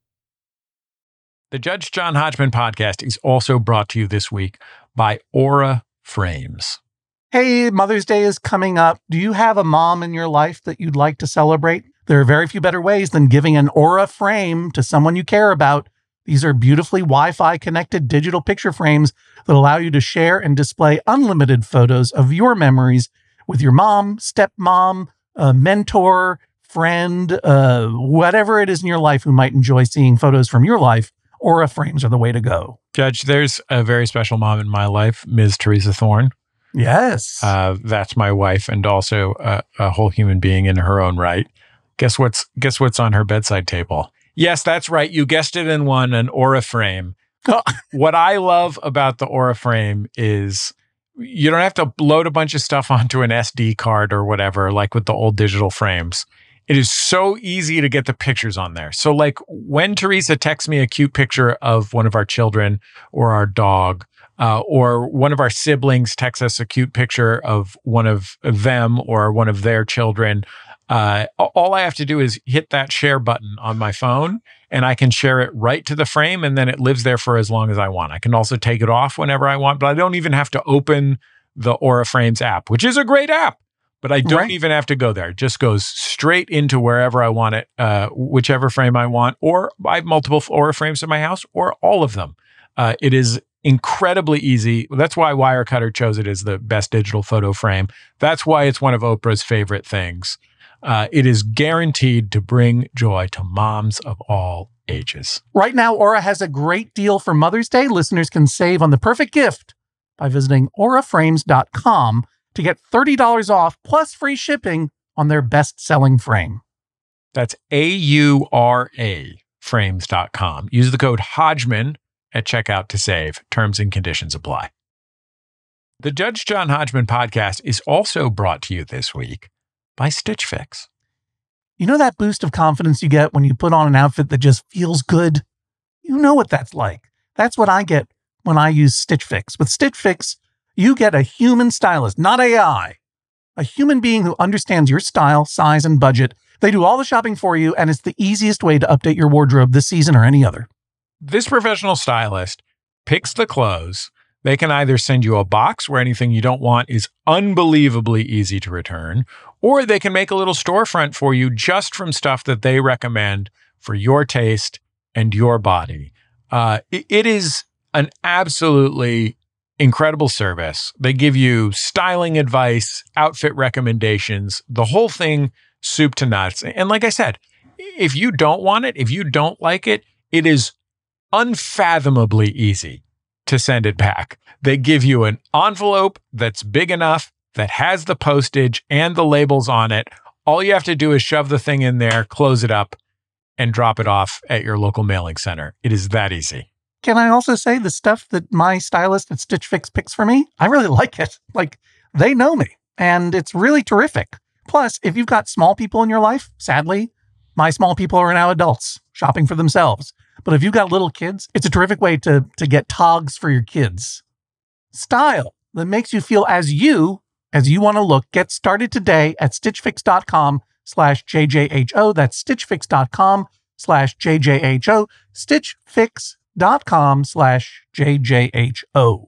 The Judge John Hodgman podcast is also brought to you this week by Aura Frames. Hey, Mother's Day is coming up. Do you have a mom in your life that you'd like to celebrate? There are very few better ways than giving an Aura frame to someone you care about. These are beautifully Wi-Fi connected digital picture frames that allow you to share and display unlimited photos of your memories with your mom, stepmom, a mentor, friend, uh, whatever it is in your life who might enjoy seeing photos from your life. Aura frames are the way to go. Judge, there's a very special mom in my life, Miz Teresa Thorne. Yes. Uh, that's my wife, and also a, a whole human being in her own right. Guess what's guess what's on her bedside table? Yes, that's right. You guessed it in one, an Aura frame. What I love about the Aura frame is you don't have to load a bunch of stuff onto an S D card or whatever, like with the old digital frames. It is so easy to get the pictures on there. So like when Teresa texts me a cute picture of one of our children or our dog, uh, or one of our siblings texts us a cute picture of one of them or one of their children, uh, all I have to do is hit that share button on my phone and I can share it right to the frame, and then it lives there for as long as I want. I can also take it off whenever I want, but I don't even have to open the Aura Frames app, which is a great app. But I don't Right. even have to go there. It just goes straight into wherever I want it, uh, whichever frame I want, or I have multiple Aura frames in my house, or all of them. Uh, it is incredibly easy. That's why Wirecutter chose it as the best digital photo frame. That's why it's one of Oprah's favorite things. Uh, it is guaranteed to bring joy to moms of all ages. Right now, Aura has a great deal for Mother's Day. Listeners can save on the perfect gift by visiting aura frames dot com to get thirty dollars off plus free shipping on their best-selling frame. That's A U R A frames dot com. Use the code Hodgman at checkout to save. Terms and conditions apply. The Judge John Hodgman podcast is also brought to you this week by Stitch Fix. You know that boost of confidence you get when you put on an outfit that just feels good? You know what that's like. That's what I get when I use Stitch Fix. With Stitch Fix, you get a human stylist, not A I. A human being who understands your style, size, and budget. They do all the shopping for you, and it's the easiest way to update your wardrobe this season or any other. This professional stylist picks the clothes. They can either send you a box where anything you don't want is unbelievably easy to return, or they can make a little storefront for you just from stuff that they recommend for your taste and your body. Uh, it, it is an absolutely incredible service. They give you styling advice, outfit recommendations, the whole thing soup to nuts. And like I said, if you don't want it, if you don't like it, it is unfathomably easy to send it back. They give you an envelope that's big enough, that has the postage and the labels on it. All you have to do is shove the thing in there, close it up, and drop it off at your local mailing center. It is that easy. Can I also say the stuff that my stylist at Stitch Fix picks for me? I really like it. Like, they know me, and it's really terrific. Plus, if you've got small people in your life, sadly, my small people are now adults shopping for themselves. But if you've got little kids, it's a terrific way to, to get togs for your kids. Style that makes you feel as you, as you want to look. Get started today at stitchfix.com slash JJHO. That's stitchfix.com slash JJHO. Stitchfix.com slash JJHO.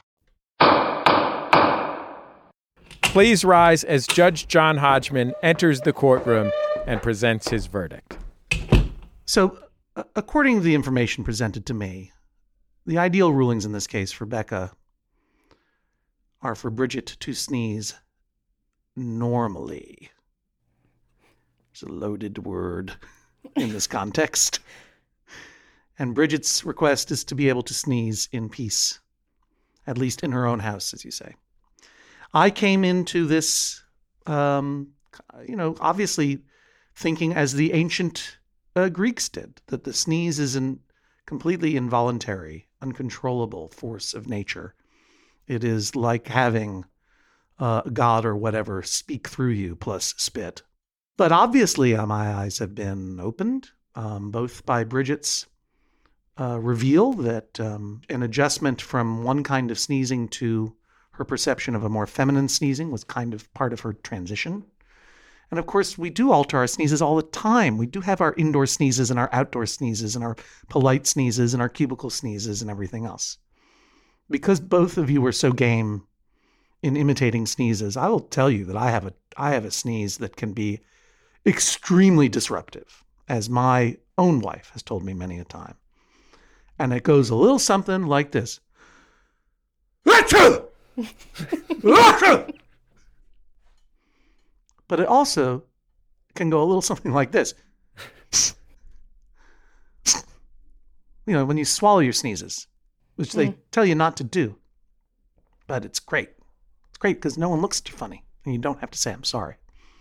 Please rise as Judge John Hodgman enters the courtroom and presents his verdict. So, uh, according to the information presented to me, the ideal rulings in this case for Becca are for Bridget to sneeze normally. It's a loaded word in this context. And Bridget's request is to be able to sneeze in peace, at least in her own house, as you say. I came into this, um, you know, obviously thinking as the ancient uh, Greeks did, that the sneeze is a completely involuntary, uncontrollable force of nature. It is like having uh, God or whatever speak through you plus spit. But obviously uh, my eyes have been opened, um, both by Bridget's uh, reveal that um, an adjustment from one kind of sneezing to her perception of a more feminine sneezing was kind of part of her transition. And of course, we do alter our sneezes all the time. We do have our indoor sneezes and our outdoor sneezes and our polite sneezes and our cubicle sneezes and everything else. Because both of you were so game in imitating sneezes, I will tell you that I have a I have a sneeze that can be extremely disruptive, as my own wife has told me many a time. And it goes a little something like this. But it also can go a little something like this. You know, when you swallow your sneezes, which they mm. tell you not to do. But it's great. It's great because no one looks at you funny, and you don't have to say, I'm sorry.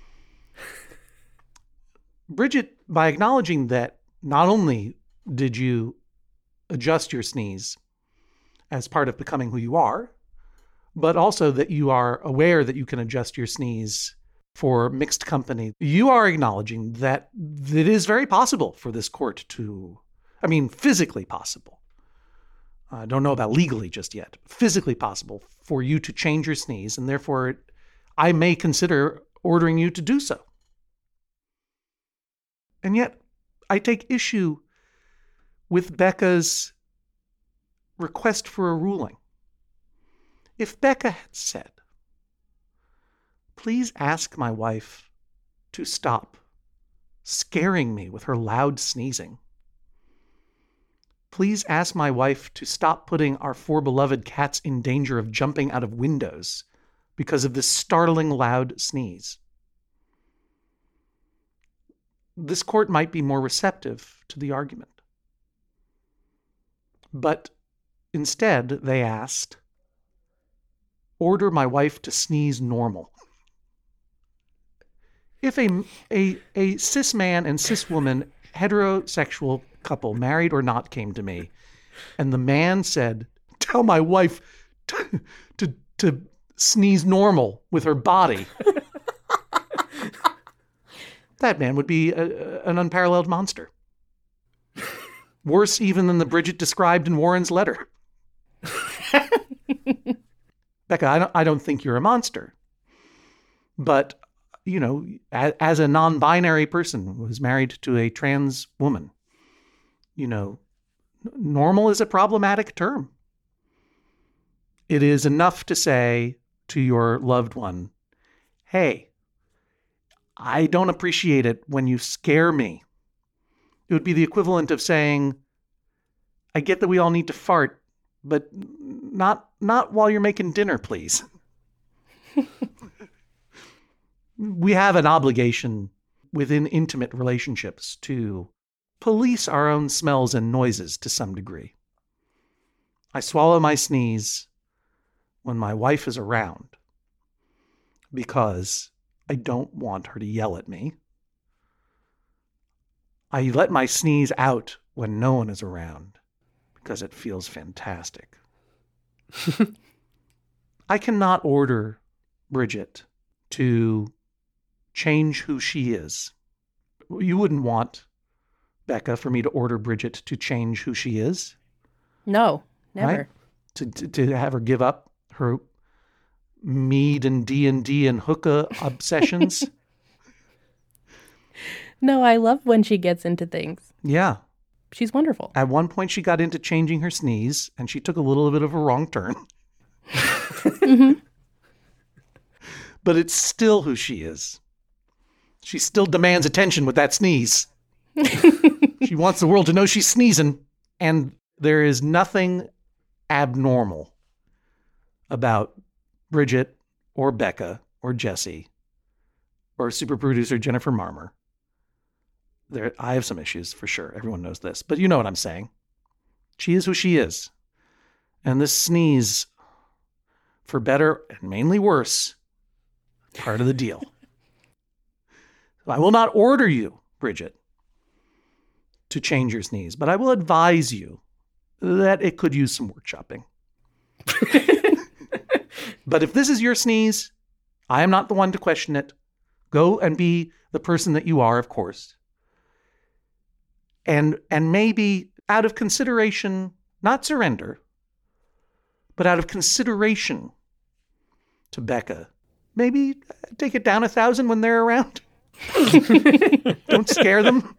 Bridget, by acknowledging that not only did you adjust your sneeze as part of becoming who you are, but also that you are aware that you can adjust your sneeze for mixed company, you are acknowledging that it is very possible for this court to, I mean, physically possible. I don't know about legally just yet, but physically possible for you to change your sneeze, and therefore it, I may consider ordering you to do so. And yet, I take issue with Becca's request for a ruling. If Becca had said, please ask my wife to stop scaring me with her loud sneezing. Please ask my wife to stop putting our four beloved cats in danger of jumping out of windows because of this startling loud sneeze. this court might be more receptive to the argument. But instead, they asked, order my wife to sneeze normal. If a, a, a cis man and cis woman, heterosexual couple, married or not, came to me, and the man said, tell my wife to, to, to sneeze normal with her body, that man would be a, an unparalleled monster. Worse even than the Bridget described in Warren's letter. Becca, I don't, I don't think you're a monster. But, you know, as, as a non-binary person who is married to a trans woman, you know, normal is a problematic term. It is enough to say to your loved one, hey, I don't appreciate it when you scare me. It would be the equivalent of saying, I get that we all need to fart, but not not while you're making dinner, please. We have an obligation within intimate relationships to police our own smells and noises to some degree. I swallow my sneeze when my wife is around because I don't want her to yell at me. I let my sneeze out when no one is around because it feels fantastic. I cannot order Bridget to change who she is. You wouldn't want, Becca, for me to order Bridget to change who she is? No, never. Right? To, to to have her give up her mead and D and D and hookah obsessions? No, I love when she gets into things. Yeah. She's wonderful. At one point, she got into changing her sneeze, and she took a little bit of a wrong turn. Mm-hmm. But it's still who she is. She still demands attention with that sneeze. She wants the world to know she's sneezing. And there is nothing abnormal about Bridget or Becca or Jesse or super producer Jennifer Marmer. There, I have some issues for sure. Everyone knows this, but you know what I'm saying. She is who she is. And this sneeze, for better and mainly worse, part of the deal. I will not order you, Bridget, to change your sneeze, but I will advise you that it could use some workshopping. But if this is your sneeze, I am not the one to question it. Go and be the person that you are, of course. And and maybe out of consideration, not surrender, but out of consideration to Becca, maybe take it down a thousand when they're around. Don't scare them.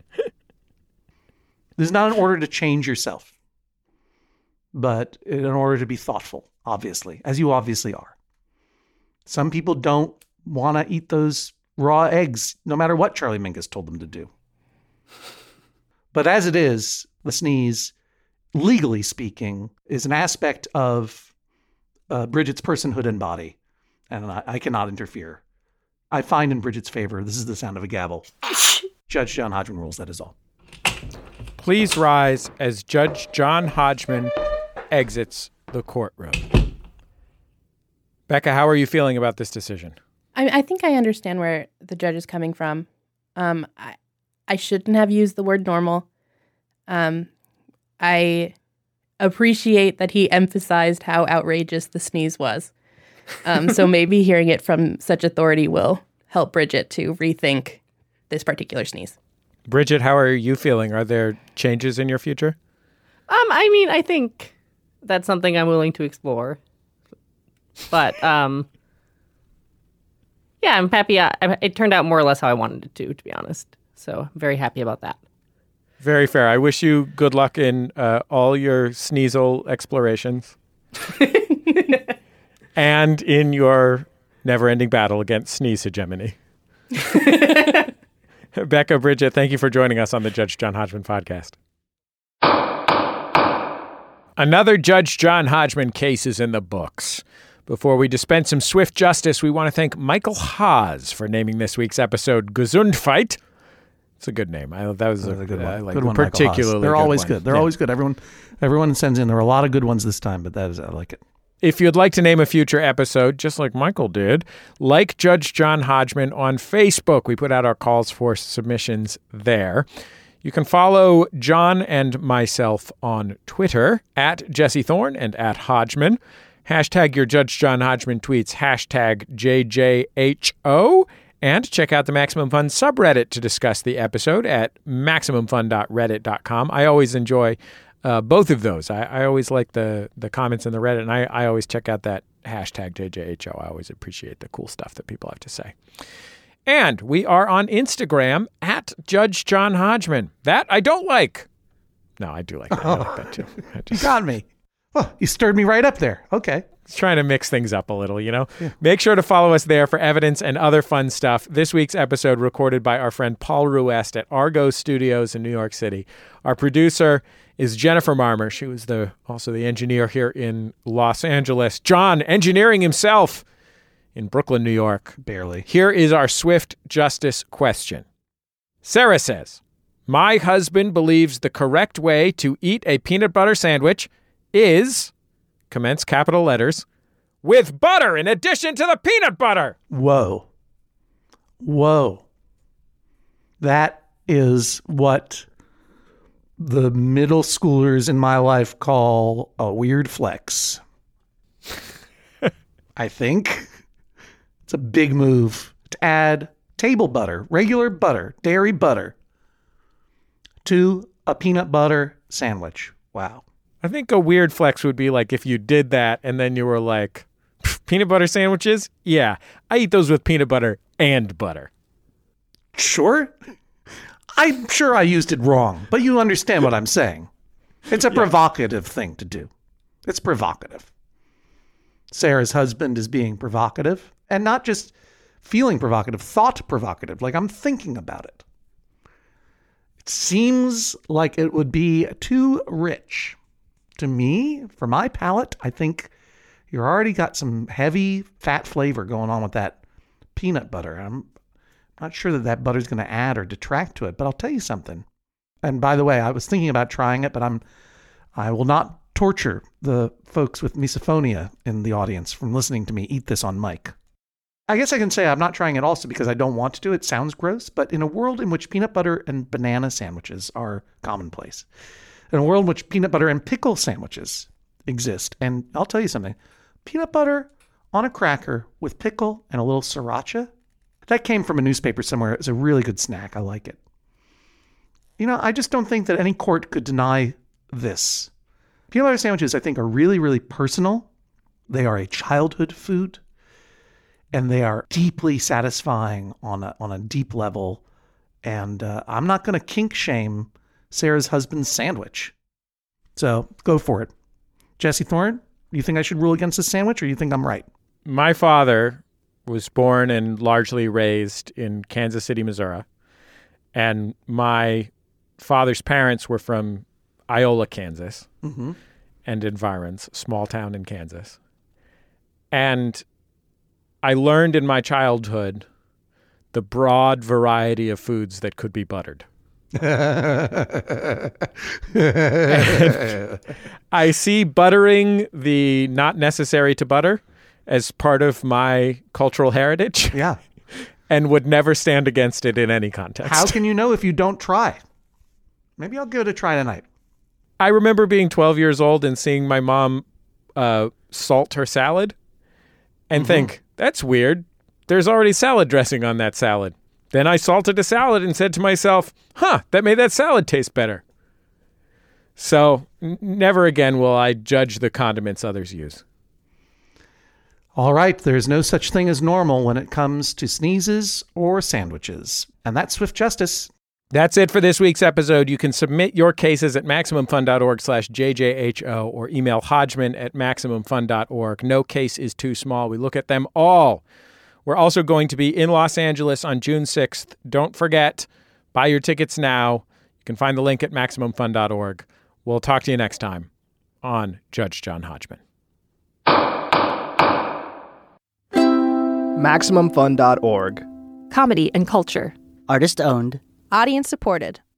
This is not an order to change yourself, but in order to be thoughtful, obviously, as you obviously are. Some people don't want to eat those raw eggs, no matter what Charlie Mingus told them to do. But as it is, the sneeze, legally speaking, is an aspect of uh, Bridget's personhood and body, and I, I cannot interfere. I find in Bridget's favor, this is the sound of a gavel. Judge John Hodgman rules, that is all. Please rise as Judge John Hodgman exits the courtroom. Becca, how are you feeling about this decision? I, I think I understand where the judge is coming from. Um, I, I shouldn't have used the word normal. Um, I appreciate that he emphasized how outrageous the sneeze was. Um, so maybe hearing it from such authority will help Bridget to rethink this particular sneeze. Bridget, how are you feeling? Are there changes in your future? Um, I mean, I think that's something I'm willing to explore. But, um, yeah, I'm happy. I, it turned out more or less how I wanted it to, to be honest. So I'm very happy about that. Very fair. I wish you good luck in uh, all your sneasel explorations. And in your never-ending battle against sneeze hegemony. Becca, Bridget, thank you for joining us on the Judge John Hodgman podcast. Another Judge John Hodgman case is in the books. Before we dispense some swift justice, we want to thank Michael Haas for naming this week's episode Gesundheit. It's a good name. I, that was a, a good one. I like good a one, Michael Haas. particularly They're good always one. good. They're Yeah. always good. Everyone, everyone sends in. There were a lot of good ones this time, but that is, I like it. If you'd like to name a future episode, just like Michael did, like Judge John Hodgman on Facebook. We put out our calls for submissions there. You can follow John and myself on Twitter, at Jesse Thorne and at Hodgman. Hashtag your Judge John Hodgman tweets, hashtag J J H O. And check out the Maximum Fun subreddit to discuss the episode at maximum fun dot reddit dot com. I always enjoy uh, both of those. I, I always like the the comments in the Reddit, and I, I always check out that hashtag J J H O. I always appreciate the cool stuff that people have to say. And we are on Instagram at Judge John Hodgman. That I don't like. No, I do like that. I like that too. I You got me. Oh, you stirred me right up there. Okay. Trying to mix things up a little, you know? Yeah. Make sure to follow us there for evidence and other fun stuff. This week's episode recorded by our friend Paul Ruest at Argo Studios in New York City. Our producer is Jennifer Marmer. She was the also the engineer here in Los Angeles. John, engineering himself in Brooklyn, New York. Barely. Here is our swift justice question. Sarah says, my husband believes the correct way to eat a peanut butter sandwich is... commence capital letters, with butter in addition to the peanut butter. Whoa. Whoa. That is what the middle schoolers in my life call a weird flex. I think. It's a big move to add table butter, regular butter, dairy butter, to a peanut butter sandwich. Wow. I think a weird flex would be like if you did that and then you were like, peanut butter sandwiches? Yeah, I eat those with peanut butter and butter. Sure. I'm sure I used it wrong, but you understand what I'm saying. It's a yeah. provocative thing to do. It's provocative. Sarah's husband is being provocative, and not just feeling provocative, thought provocative, like I'm thinking about it. It seems like it would be too rich. To me, for my palate, I think you already got some heavy fat flavor going on with that peanut butter. I'm not sure that that butter is going to add or detract to it, but I'll tell you something. And by the way, I was thinking about trying it, but I'm I will not torture the folks with misophonia in the audience from listening to me eat this on mic. I guess I can say I'm not trying it also because I don't want to do it. It sounds gross, but in a world in which peanut butter and banana sandwiches are commonplace, in a world in which peanut butter and pickle sandwiches exist. And I'll tell you something. Peanut butter on a cracker with pickle and a little sriracha. That came from a newspaper somewhere. It's a really good snack. I like it. You know, I just don't think that any court could deny this. Peanut butter sandwiches, I think, are really, really personal. They are a childhood food. And they are deeply satisfying on a, on a deep level. And uh, I'm not going to kink shame Sarah's husband's sandwich. So go for it. Jesse Thorne, you think I should rule against this sandwich or you think I'm right? My father was born and largely raised in Kansas City, Missouri. And my father's parents were from Iola, Kansas, mm-hmm. and environs, small town in Kansas. And I learned in my childhood the broad variety of foods that could be buttered. I see buttering the not necessary to butter as part of my cultural heritage. Yeah. And would never stand against it in any context. How can you know if you don't try? Maybe I'll give it a try tonight. I remember being twelve years old and seeing my mom uh, salt her salad and mm-hmm. think, that's weird. There's already salad dressing on that salad. Then I salted a salad and said to myself, huh, that made that salad taste better. So n- never again will I judge the condiments others use. All right, there's no such thing as normal when it comes to sneezes or sandwiches. And that's Swift Justice. That's it for this week's episode. You can submit your cases at MaximumFun.org slash JJHO or email Hodgman at MaximumFun dot org. No case is too small. We look at them all. We're also going to be in Los Angeles on June sixth. Don't forget, buy your tickets now. You can find the link at Maximum Fun dot org. We'll talk to you next time on Judge John Hodgman. Maximum Fun dot org. Comedy and culture. Artist owned. Audience supported.